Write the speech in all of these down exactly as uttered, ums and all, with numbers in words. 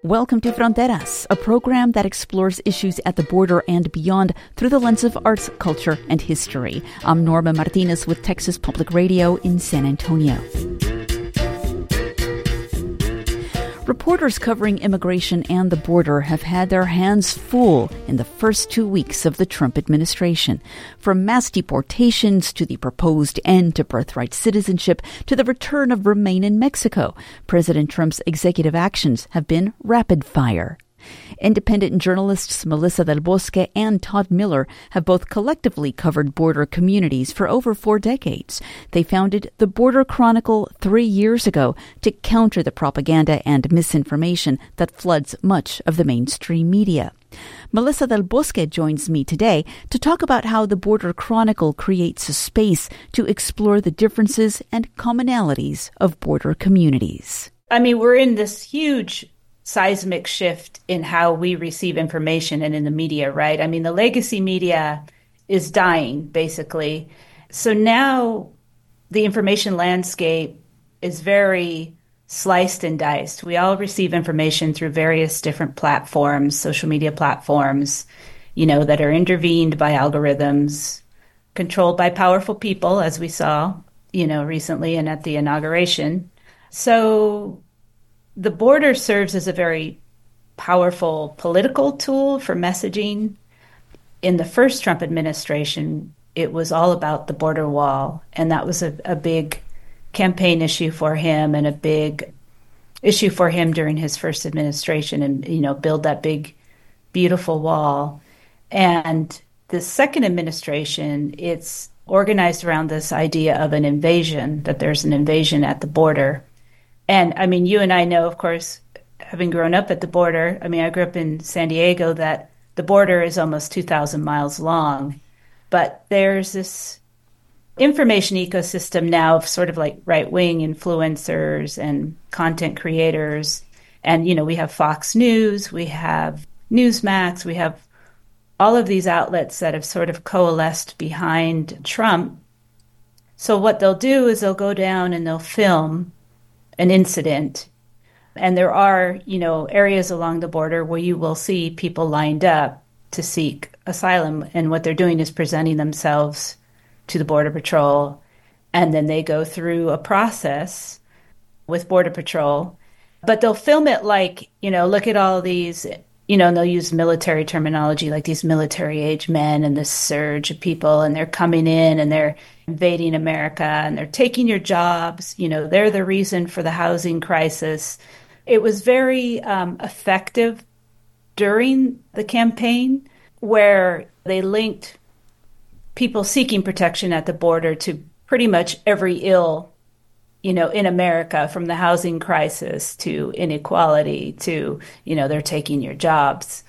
Welcome to Fronteras, a program that explores issues at the border and beyond through the lens of arts, culture, and history. I'm Norma Martinez with Texas Public Radio in San Antonio. Reporters covering immigration and the border have had their hands full in the first two weeks of the Trump administration. From mass deportations to the proposed end to birthright citizenship to the return of Remain in Mexico, President Trump's executive actions have been rapid fire. Independent journalists Melissa Del Bosque and Todd Miller have both collectively covered border communities for over four decades. They founded the Border Chronicle three years ago to counter the propaganda and misinformation that floods much of the mainstream media. Melissa Del Bosque joins me today to talk about how the Border Chronicle creates a space to explore the differences and commonalities of border communities. I mean, we're in this huge seismic shift in how we receive information and in the media, right? I mean, the legacy media is dying, basically. So now the information landscape is very sliced and diced. We all receive information through various different platforms, social media platforms, you know, that are intervened by algorithms, controlled by powerful people, as we saw, you know, recently and at the inauguration. So the border serves as a very powerful political tool for messaging. In the first Trump administration, it was all about the border wall, and that was a, a big campaign issue for him and a big issue for him during his first administration, and, you know, build that big, beautiful wall. And the second administration, it's organized around this idea of an invasion, that there's an invasion at the border. And I mean, you and I know, of course, having grown up at the border, I mean, I grew up in San Diego, that the border is almost two thousand miles long. But there's this information ecosystem now of sort of like right-wing influencers and content creators. And, you know, we have Fox News, we have Newsmax, we have all of these outlets that have sort of coalesced behind Trump. So what they'll do is they'll go down and they'll film an incident. And there are, you know, areas along the border where you will see people lined up to seek asylum. And what they're doing is presenting themselves to the Border Patrol. And then they go through a process with Border Patrol. But they'll film it like, you know, look at all these, you know, and they'll use military terminology, like these military-age men and this surge of people, and they're coming in and they're invading America and they're taking your jobs. You know, they're the reason for the housing crisis. It was very um, effective during the campaign, where they linked people seeking protection at the border to pretty much every ill, you know, in America, from the housing crisis to inequality to, you know, they're taking your jobs.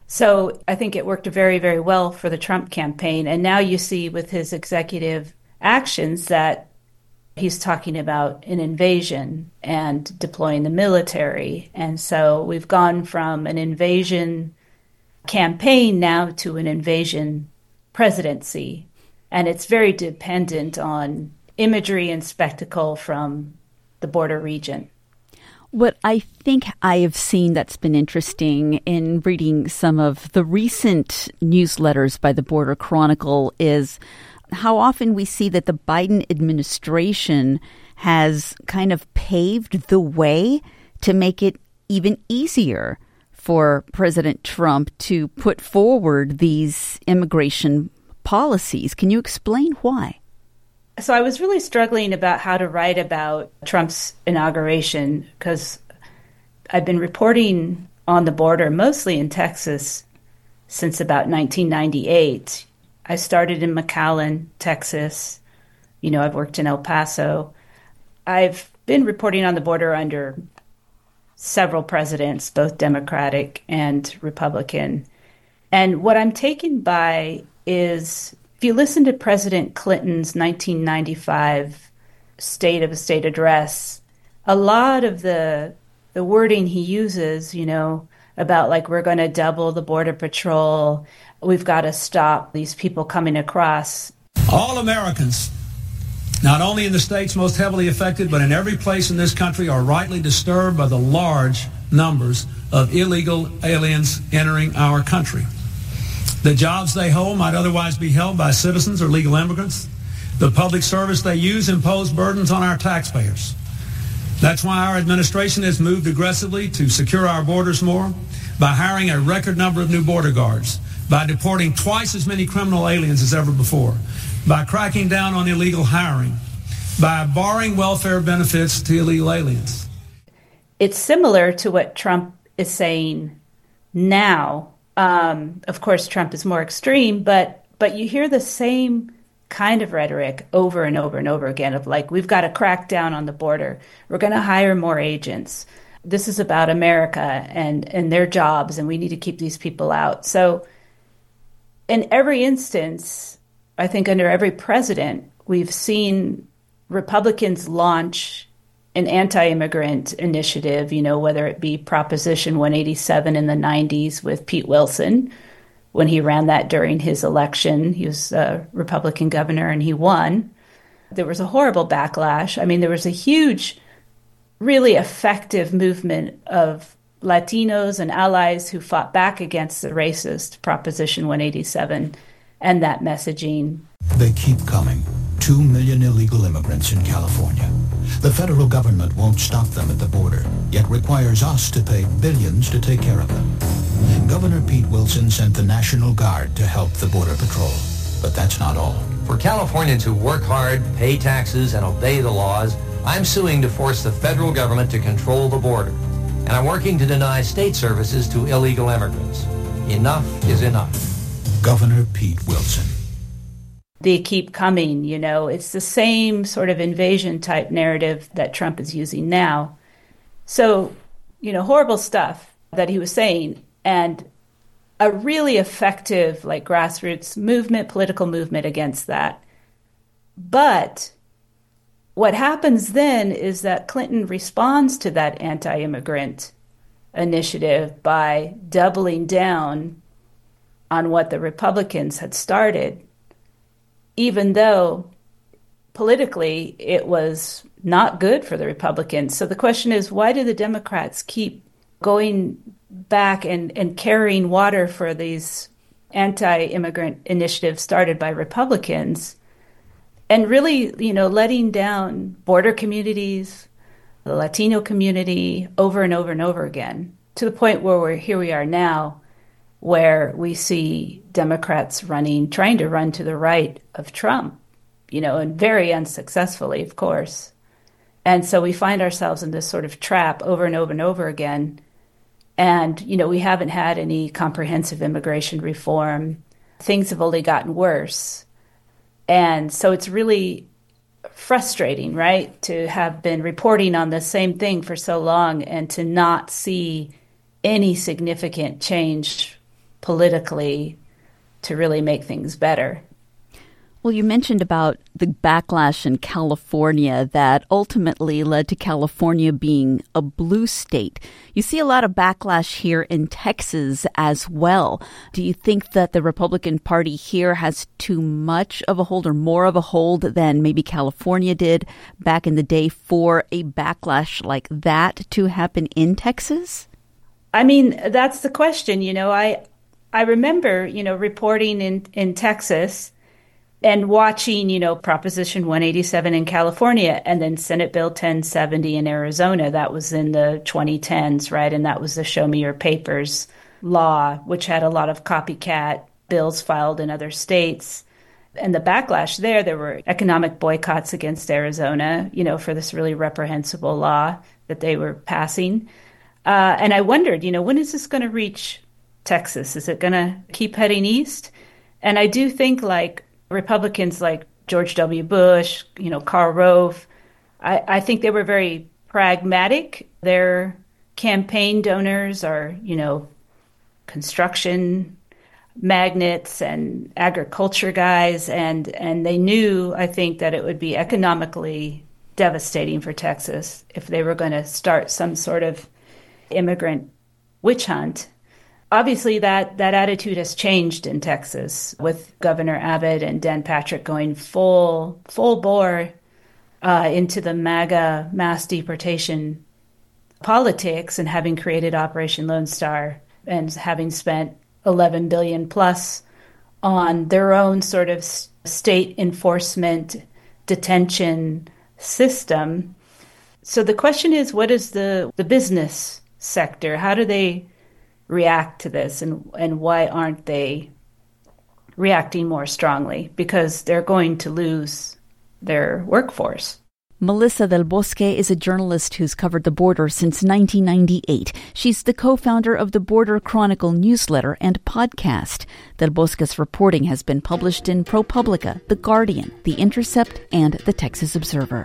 So I think it worked very, very well for the Trump campaign. And now you see with his executive actions that he's talking about an invasion and deploying the military. And so we've gone from an invasion campaign now to an invasion presidency. And it's very dependent on imagery and spectacle from the border region. What I think I have seen that's been interesting in reading some of the recent newsletters by the Border Chronicle is how often we see that the Biden administration has kind of paved the way to make it even easier for President Trump to put forward these immigration policies. Can you explain why? So I was really struggling about how to write about Trump's inauguration, because I've been reporting on the border, mostly in Texas, since about nineteen ninety-eight. I started in McAllen, Texas. You know, I've worked in El Paso. I've been reporting on the border under several presidents, both Democratic and Republican. And what I'm taken by is, if you listen to President Clinton's nineteen ninety-five State of the State address, a lot of the the wording he uses, you know, about like, we're going to double the Border Patrol, we've got to stop these people coming across. All Americans, not only in the states most heavily affected, but in every place in this country, are rightly disturbed by the large numbers of illegal aliens entering our country. The jobs they hold might otherwise be held by citizens or legal immigrants. The public service they use impose burdens on our taxpayers. That's why our administration has moved aggressively to secure our borders more by hiring a record number of new border guards, by deporting twice as many criminal aliens as ever before, by cracking down on illegal hiring, by barring welfare benefits to illegal aliens. It's similar to what Trump is saying now. Um, of course, Trump is more extreme, but but you hear the same kind of rhetoric over and over and over again of like, we've got to crack down on the border. We're going to hire more agents. This is about America and, and their jobs, and we need to keep these people out. So in every instance, I think under every president, we've seen Republicans launch an anti-immigrant initiative, you know, whether it be Proposition one eighty-seven in the nineties with Pete Wilson, when he ran that during his election. He was a Republican governor and he won. There was a horrible backlash. I mean, there was a huge, really effective movement of Latinos and allies who fought back against the racist Proposition one eighty-seven and that messaging. They keep coming. Two million illegal immigrants in California. The federal government won't stop them at the border, yet requires us to pay billions to take care of them. Governor Pete Wilson sent the National Guard to help the Border Patrol. But that's not all. For Californians who work hard, pay taxes, and obey the laws, I'm suing to force the federal government to control the border. And I'm working to deny state services to illegal immigrants. Enough is enough. Governor Pete Wilson. They keep coming, you know. It's the same sort of invasion type narrative that Trump is using now. So, you know, horrible stuff that he was saying, and a really effective, like, grassroots movement, political movement against that. But what happens then is that Clinton responds to that anti-immigrant initiative by doubling down on what the Republicans had started, even though politically it was not good for the Republicans. So the question is, why do the Democrats keep going back and, and carrying water for these anti-immigrant initiatives started by Republicans, and really, you know, letting down border communities, the Latino community over and over and over again, to the point where we're here we are now, where we see Democrats running, trying to run to the right of Trump, you know, and very unsuccessfully, of course. And so we find ourselves in this sort of trap over and over and over again. And, you know, we haven't had any comprehensive immigration reform. Things have only gotten worse. And so it's really frustrating, right, to have been reporting on the same thing for so long and to not see any significant change politically to really make things better. Well, you mentioned about the backlash in California that ultimately led to California being a blue state. You see a lot of backlash here in Texas as well. Do you think that the Republican Party here has too much of a hold or more of a hold than maybe California did back in the day for a backlash like that to happen in Texas? I mean, that's the question. You know, I I remember, you know, reporting in, in Texas and watching, you know, Proposition one eighty-seven in California and then Senate Bill ten seventy in Arizona. That was in the twenty tens, right? And that was the Show Me Your Papers law, which had a lot of copycat bills filed in other states. And the backlash there, there were economic boycotts against Arizona, you know, for this really reprehensible law that they were passing. Uh, and I wondered, you know, when is this going to reach Texas? Is it going to keep heading east? And I do think like Republicans like George W. Bush, you know, Karl Rove, I, I think they were very pragmatic. Their campaign donors are, you know, construction magnates and agriculture guys. And, and they knew, I think, that it would be economically devastating for Texas if they were going to start some sort of immigrant witch hunt. Obviously, that, that attitude has changed in Texas with Governor Abbott and Dan Patrick going full full bore uh, into the MAGA mass deportation politics and having created Operation Lone Star and having spent eleven billion dollars plus on their own sort of state enforcement detention system. So the question is, what is the, the business sector? How do they react to this, and, and why aren't they reacting more strongly? Because they're going to lose their workforce. Melissa Del Bosque is a journalist who's covered the border since nineteen ninety-eight. She's the co-founder of the Border Chronicle newsletter and podcast. Del Bosque's reporting has been published in ProPublica, The Guardian, The Intercept, and The Texas Observer.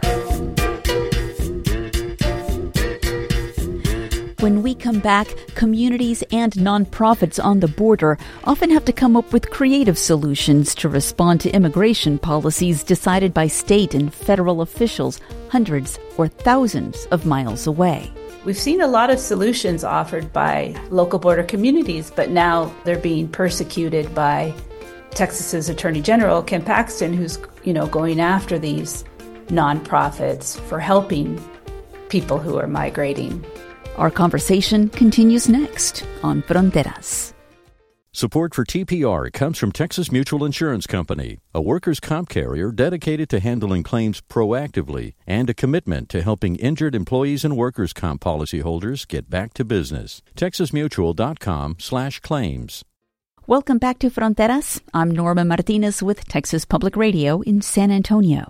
When we come back, communities and nonprofits on the border often have to come up with creative solutions to respond to immigration policies decided by state and federal officials hundreds or thousands of miles away. We've seen a lot of solutions offered by local border communities, but now they're being persecuted by Texas's Attorney General, Ken Paxton, who's, you know, going after these nonprofits for helping people who are migrating. Our conversation continues next on Fronteras. Support for T P R comes from Texas Mutual Insurance Company, a workers' comp carrier dedicated to handling claims proactively and a commitment to helping injured employees and workers' comp policyholders get back to business. texas mutual dot com slash claims. Welcome back to Fronteras. I'm Norma Martinez with Texas Public Radio in San Antonio.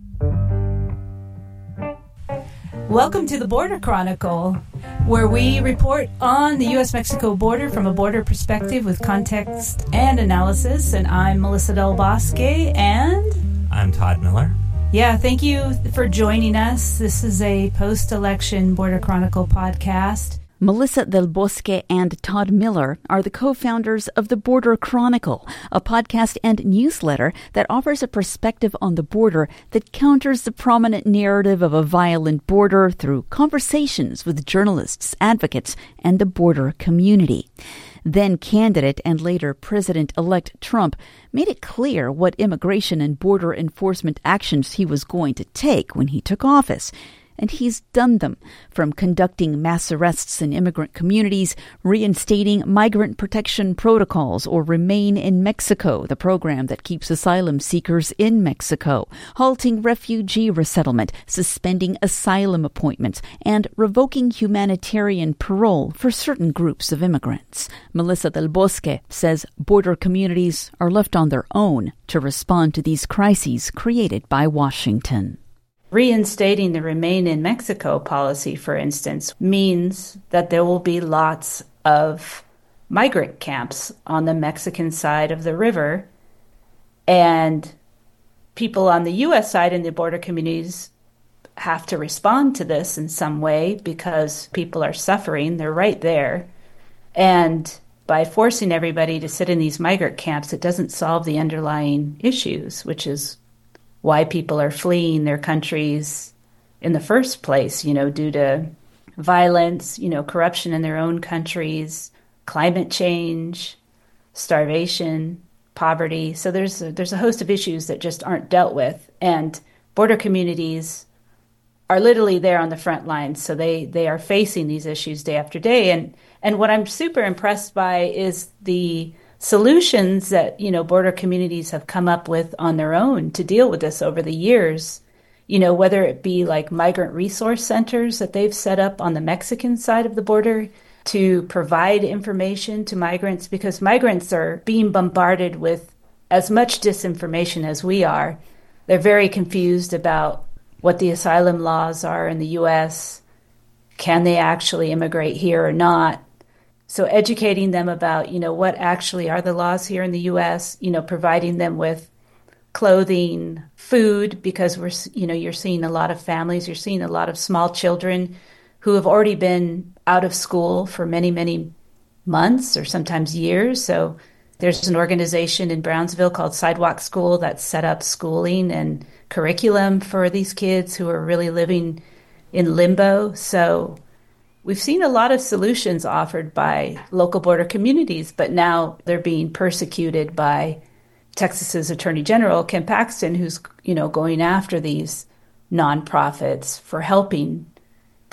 Welcome to the Border Chronicle, where we report on the U S Mexico border from a border perspective with context and analysis. And I'm Melissa Del Bosque, and I'm Todd Miller. Yeah, thank you for joining us. This is a post-election Border Chronicle podcast. Melissa Del Bosque and Todd Miller are the co-founders of the Border Chronicle, a podcast and newsletter that offers a perspective on the border that counters the prominent narrative of a violent border through conversations with journalists, advocates, and the border community. Then candidate and later President-elect Trump made it clear what immigration and border enforcement actions he was going to take when he took office. And he's done them, from conducting mass arrests in immigrant communities, reinstating migrant protection protocols, or Remain in Mexico, the program that keeps asylum seekers in Mexico, halting refugee resettlement, suspending asylum appointments, and revoking humanitarian parole for certain groups of immigrants. Melissa Del Bosque says border communities are left on their own to respond to these crises created by Washington. Reinstating the Remain in Mexico policy, for instance, means that there will be lots of migrant camps on the Mexican side of the river, and people on the U S side in the border communities have to respond to this in some way because people are suffering. They're right there. And by forcing everybody to sit in these migrant camps, it doesn't solve the underlying issues, which is why people are fleeing their countries in the first place, you know, due to violence, you know, corruption in their own countries, climate change, starvation, poverty. So there's a, there's a host of issues that just aren't dealt with. And border communities are literally there on the front lines. So they, they are facing these issues day after day. And, and what I'm super impressed by is the solutions that, you know, border communities have come up with on their own to deal with this over the years, you know, whether it be like migrant resource centers that they've set up on the Mexican side of the border to provide information to migrants, because migrants are being bombarded with as much disinformation as we are. They're very confused about what the asylum laws are in the U S. Can they actually immigrate here or not? So educating them about, you know, what actually are the laws here in the U S, you know, providing them with clothing, food, because we're, you know, you're seeing a lot of families, you're seeing a lot of small children who have already been out of school for many, many months or sometimes years. So there's an organization in Brownsville called Sidewalk School that set up schooling and curriculum for these kids who are really living in limbo. So we've seen a lot of solutions offered by local border communities, but now they're being persecuted by Texas's Attorney General, Ken Paxton, who's, you know, going after these nonprofits for helping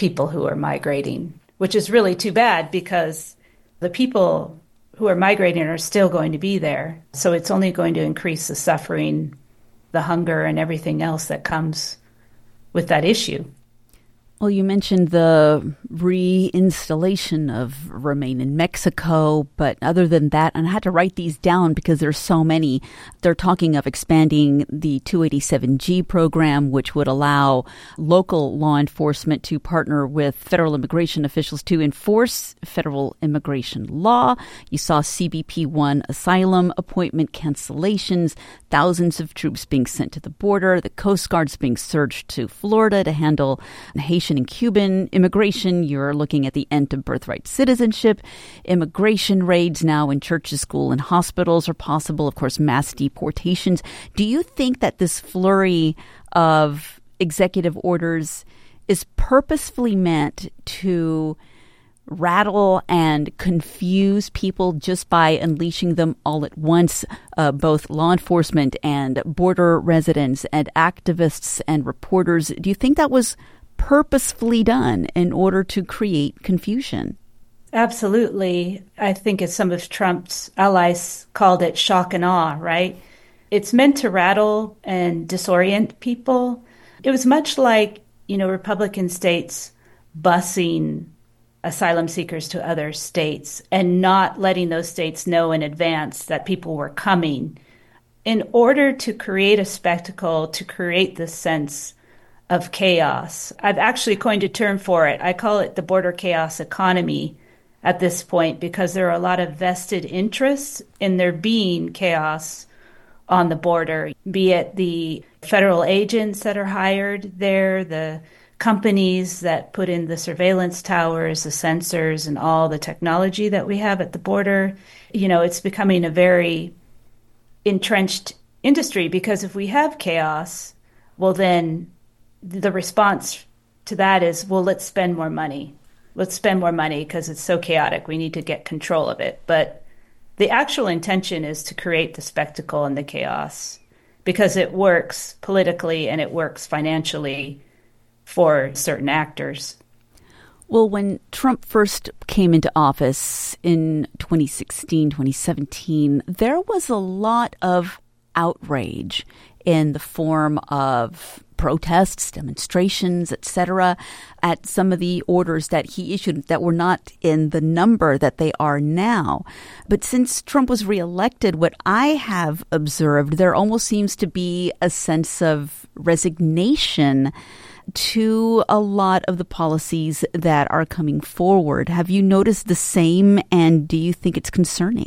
people who are migrating, which is really too bad because the people who are migrating are still going to be there. So it's only going to increase the suffering, the hunger, and everything else that comes with that issue. Well, you mentioned the reinstallation of Remain in Mexico, but other than that, and I had to write these down because there's so many. They're talking of expanding the two eighty-seven G program, which would allow local law enforcement to partner with federal immigration officials to enforce federal immigration law. You saw C B P one asylum appointment cancellations, thousands of troops being sent to the border, the Coast Guard's being surged to Florida to handle Haitian and Cuban immigration. You're looking at the end of birthright citizenship. Immigration raids now in churches, school, and hospitals are possible. Of course, mass deportations. Do you think that this flurry of executive orders is purposefully meant to rattle and confuse people just by unleashing them all at once, uh, both law enforcement and border residents and activists and reporters? Do you think that was purposefully done in order to create confusion? Absolutely. I think as some of Trump's allies called it, shock and awe, right? It's meant to rattle and disorient people. It was much like, you know, Republican states busing asylum seekers to other states and not letting those states know in advance that people were coming in order to create a spectacle, to create this sense of chaos. I've actually coined a term for it. I call it the border chaos economy at this point because there are a lot of vested interests in there being chaos on the border, be it the federal agents that are hired there, the companies that put in the surveillance towers, the sensors, and all the technology that we have at the border. You know, it's becoming a very entrenched industry because if we have chaos, well, then the response to that is, well, let's spend more money. Let's spend more money because it's so chaotic. We need to get control of it. But the actual intention is to create the spectacle and the chaos because it works politically and it works financially for certain actors. Well, when Trump first came into office in twenty sixteen, twenty seventeen, there was a lot of outrage in the form of protests, demonstrations, et cetera, at some of the orders that he issued that were not in the number that they are now. But since Trump was reelected, what I have observed, there almost seems to be a sense of resignation to a lot of the policies that are coming forward. Have you noticed the same, and do you think it's concerning?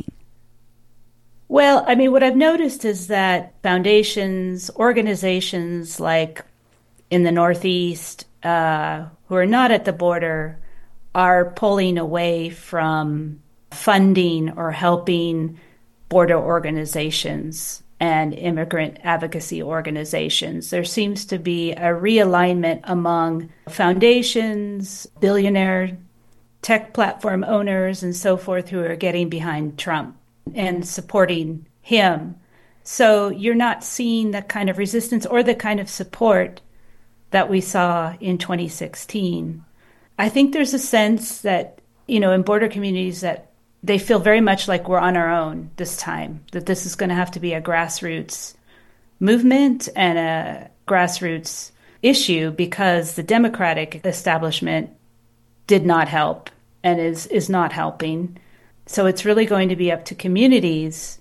Well, I mean, what I've noticed is that foundations, organizations like in the Northeast uh, who are not at the border are pulling away from funding or helping border organizations and immigrant advocacy organizations. There seems to be a realignment among foundations, billionaire tech platform owners, and so forth who are getting behind Trump and supporting him. So you're not seeing the kind of resistance or the kind of support that we saw in twenty sixteen. I think there's a sense that, you know, in border communities that they feel very much like we're on our own this time, that this is going to have to be a grassroots movement and a grassroots issue because the Democratic establishment did not help and is, is not helping. So it's really going to be up to communities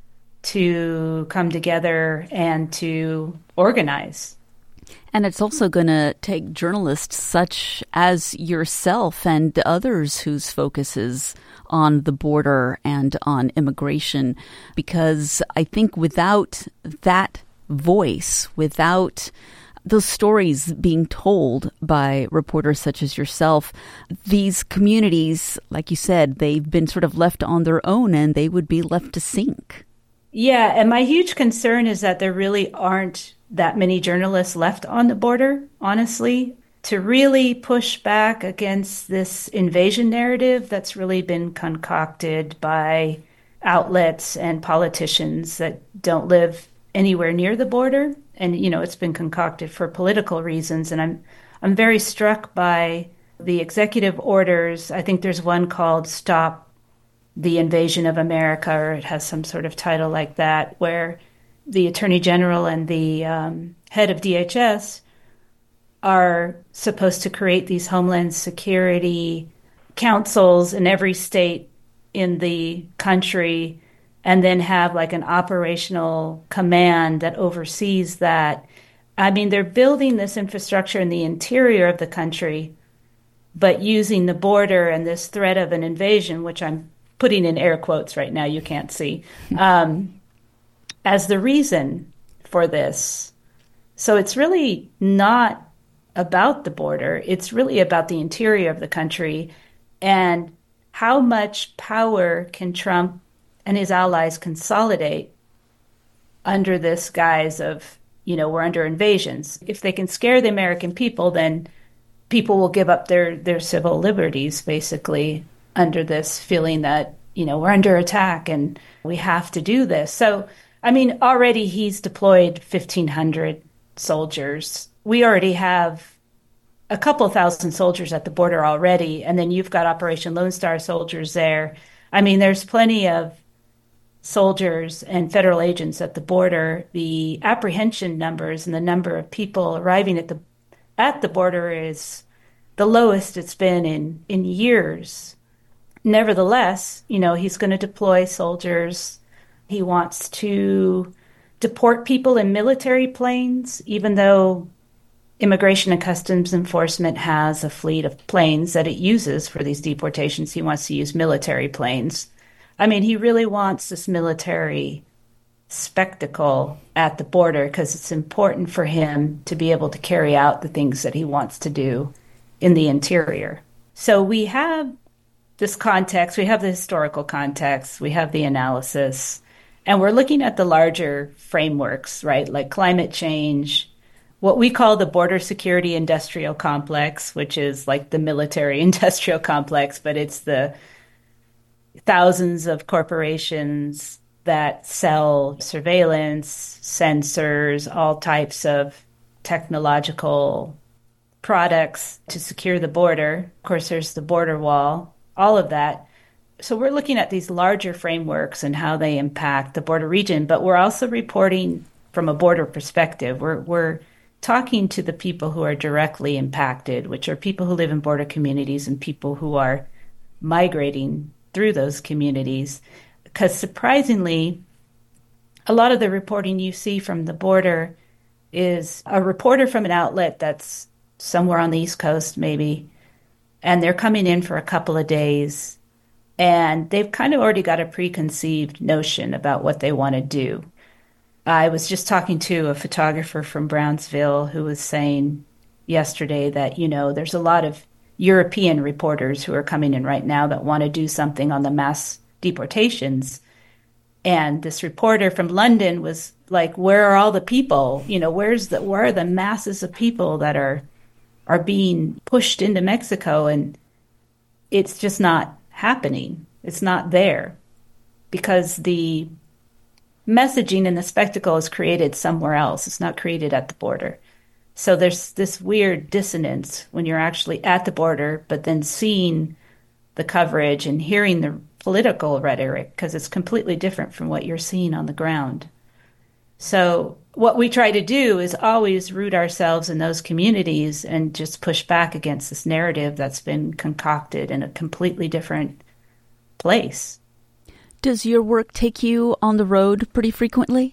to come together and to organize. And it's also going to take journalists such as yourself and others whose focus is on the border and on immigration, because I think without that voice, without those stories being told by reporters such as yourself, these communities, like you said, they've been sort of left on their own and they would be left to sink. Yeah, and my huge concern is that there really aren't that many journalists left on the border, honestly, to really push back against this invasion narrative that's really been concocted by outlets and politicians that don't live anywhere near the border. And, you know, it's been concocted for political reasons. And I'm I'm very struck by the executive orders, I think there's one called Stop the Invasion of America, or it has some sort of title like that, where the Attorney General and the um, head of D H S are supposed to create these Homeland Security councils in every state in the country, and then have like an operational command that oversees that. I mean, they're building this infrastructure in the interior of the country, but using the border and this threat of an invasion, which I'm putting in air quotes right now, you can't see, um, as the reason for this. So it's really not about the border. It's really about the interior of the country and how much power can Trump and his allies consolidate under this guise of, you know, we're under invasions. If they can scare the American people, then people will give up their, their civil liberties, basically, under this feeling that, you know, we're under attack and we have to do this. So, I mean, already he's deployed fifteen hundred soldiers. We already have a couple thousand soldiers at the border already, and then you've got Operation Lone Star soldiers there. I mean, there's plenty of soldiers and federal agents at the border. The apprehension numbers and the number of people arriving at the at the border is the lowest it's been in, in years. Nevertheless, you know, he's going to deploy soldiers. He wants to deport people in military planes, even though Immigration and Customs Enforcement has a fleet of planes that it uses for these deportations. He wants to use military planes. I mean, he really wants this military spectacle at the border because it's important for him to be able to carry out the things that he wants to do in the interior. So we have this context, we have the historical context, we have the analysis, and we're looking at the larger frameworks, right? Like climate change, what we call the border security industrial complex, which is like the military industrial complex, but it's the thousands of corporations that sell surveillance, sensors, all types of technological products to secure the border. Of course, there's the border wall, all of that. So we're looking at these larger frameworks and how they impact the border region, but we're also reporting from a border perspective. We're, we're talking to the people who are directly impacted, which are people who live in border communities and people who are migrating through those communities. Because surprisingly, a lot of the reporting you see from the border is a reporter from an outlet that's somewhere on the East Coast, maybe, and they're coming in for a couple of days, and they've kind of already got a preconceived notion about what they want to do. I was just talking to a photographer from Brownsville who was saying yesterday that, you know, there's a lot of European reporters who are coming in right now that want to do something on the mass deportations. And this reporter from London was like, where are all the people? You know, where's the, where are the masses of people that are are being pushed into Mexico? And it's just not happening. It's not there because the messaging and the spectacle is created somewhere else. It's not created at the border. So there's this weird dissonance when you're actually at the border, but then seeing the coverage and hearing the political rhetoric, because it's completely different from what you're seeing on the ground. So what we try to do is always root ourselves in those communities and just push back against this narrative that's been concocted in a completely different place. Does your work take you on the road pretty frequently?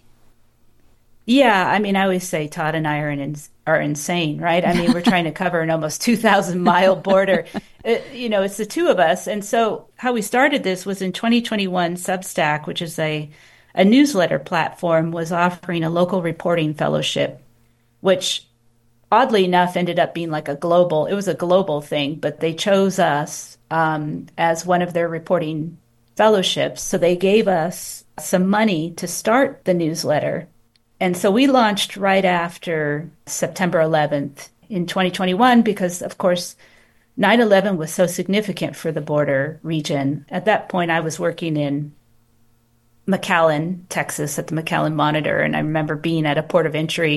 Yeah, I mean, I always say Todd and I are in, are insane, right? I mean, we're trying to cover an almost two thousand mile border. It, you know, it's the two of us. And so how we started this was in twenty twenty-one, Substack, which is a, a newsletter platform, was offering a local reporting fellowship, which oddly enough ended up being like a global, it was a global thing, but they chose us um, as one of their reporting fellowships. So they gave us some money to start the newsletter. And so we launched right after September eleventh in twenty twenty-one because, of course, nine eleven was so significant for the border region. At that point, I was working in McAllen, Texas, at the McAllen Monitor, and I remember being at a port of entry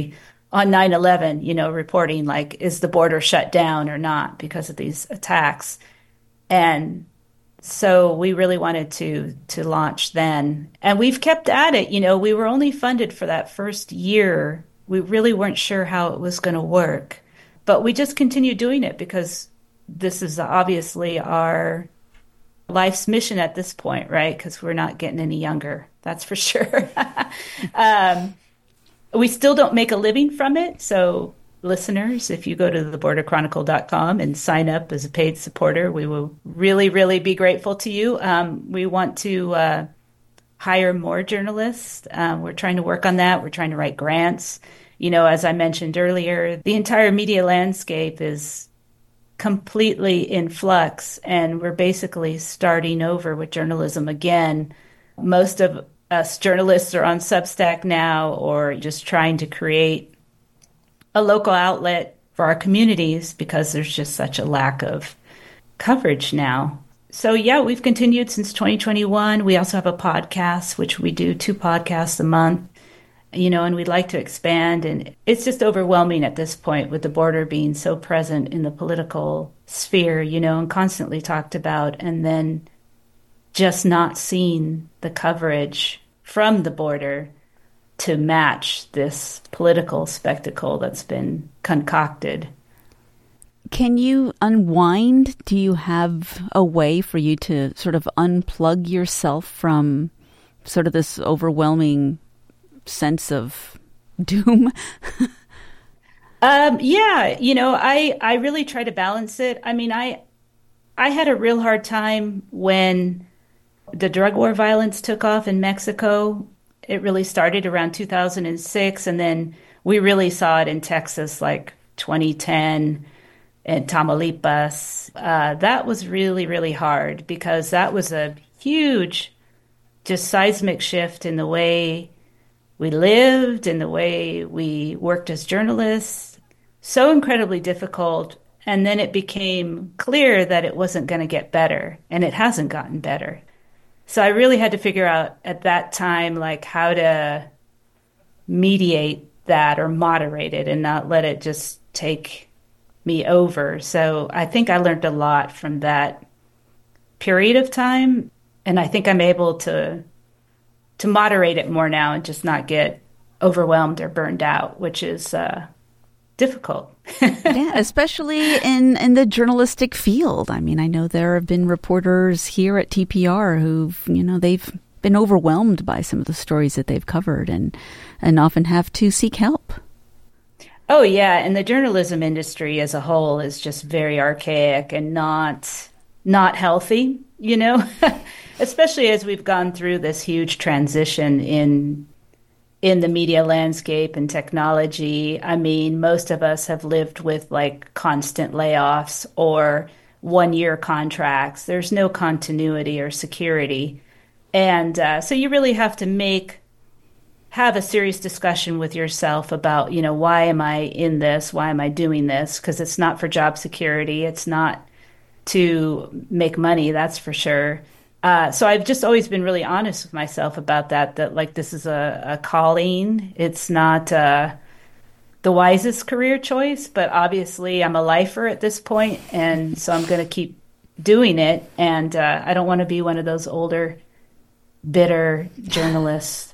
on nine eleven, you know, reporting like, is the border shut down or not because of these attacks? And so we really wanted to to launch then. And we've kept at it. You know, we were only funded for that first year. We really weren't sure how it was going to work. But we just continued doing it because this is obviously our life's mission at this point, right? Because we're not getting any younger, that's for sure. um, we still don't make a living from it. So listeners, if you go to the border chronicle dot com and sign up as a paid supporter, we will really, really be grateful to you. Um, we want to uh, hire more journalists. Um, we're trying to work on that. We're trying to write grants. You know, as I mentioned earlier, the entire media landscape is completely in flux, and we're basically starting over with journalism again. Most of us journalists are on Substack now, or just trying to create a local outlet for our communities because there's just such a lack of coverage now. So yeah, we've continued since twenty twenty-one. We also have a podcast, which we do two podcasts a month, you know, and we'd like to expand. And it's just overwhelming at this point with the border being so present in the political sphere, you know, and constantly talked about, and then just not seeing the coverage from the border to match this political spectacle that's been concocted. Can you unwind? Do you have a way for you to sort of unplug yourself from sort of this overwhelming sense of doom? um, yeah, you know, I, I really try to balance it. I mean, I I had a real hard time when the drug war violence took off in Mexico. It really started around two thousand six, and then we really saw it in Texas like twenty ten and Tamaulipas. Uh, that was really, really hard because that was a huge, just seismic shift in the way we lived, in the way we worked as journalists. So incredibly difficult. And then it became clear that it wasn't going to get better, and it hasn't gotten better. So I really had to figure out at that time, like, how to mediate that or moderate it and not let it just take me over. So I think I learned a lot from that period of time. And I think I'm able to to moderate it more now and just not get overwhelmed or burned out, which is uh, difficult. Yeah, especially in, in the journalistic field. I mean, I know there have been reporters here at T P R who've, you know, they've been overwhelmed by some of the stories that they've covered and, and often have to seek help. Oh, yeah. And the journalism industry as a whole is just very archaic and not not healthy, you know, especially as we've gone through this huge transition in in the media landscape and technology. I mean, most of us have lived with like constant layoffs or one-year contracts. There's no continuity or security. And uh, so you really have to make, have a serious discussion with yourself about, you know, why am I in this? Why am I doing this? Because it's not for job security. It's not to make money, that's for sure. Uh, so I've just always been really honest with myself about that, that like this is a, a calling. It's not uh, the wisest career choice, but obviously I'm a lifer at this point, and so I'm going to keep doing it. And uh, I don't want to be one of those older, bitter journalists,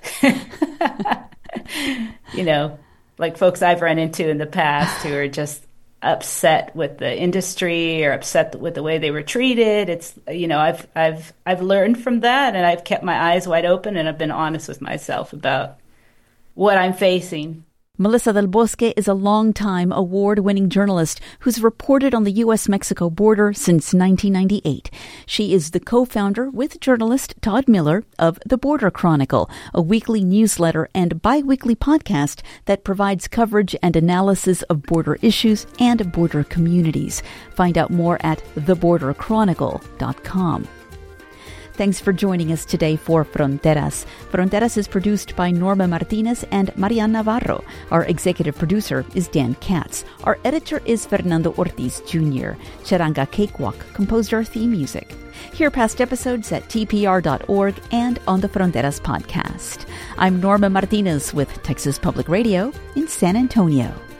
you know, like folks I've run into in the past who are just upset with the industry or upset with the way they were treated. It's, you know, I've I've I've learned from that, and I've kept my eyes wide open, and I've been honest with myself about what I'm facing. Melissa Del Bosque is a longtime award-winning journalist who's reported on the U S Mexico border since nineteen ninety-eight. She is the co-founder with journalist Todd Miller of The Border Chronicle, a weekly newsletter and bi-weekly podcast that provides coverage and analysis of border issues and border communities. Find out more at the border chronicle dot com. Thanks for joining us today for Fronteras. Fronteras is produced by Norma Martinez and Marian Navarro. Our executive producer is Dan Katz. Our editor is Fernando Ortiz Junior Charanga Cakewalk composed our theme music. Hear past episodes at T P R dot org and on the Fronteras podcast. I'm Norma Martinez with Texas Public Radio in San Antonio.